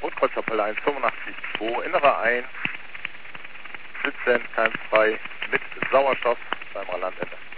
Rundkreuzerpelle 185-2, innere 1, sitzen, keimfrei, mit Sauerstoff beim Landende.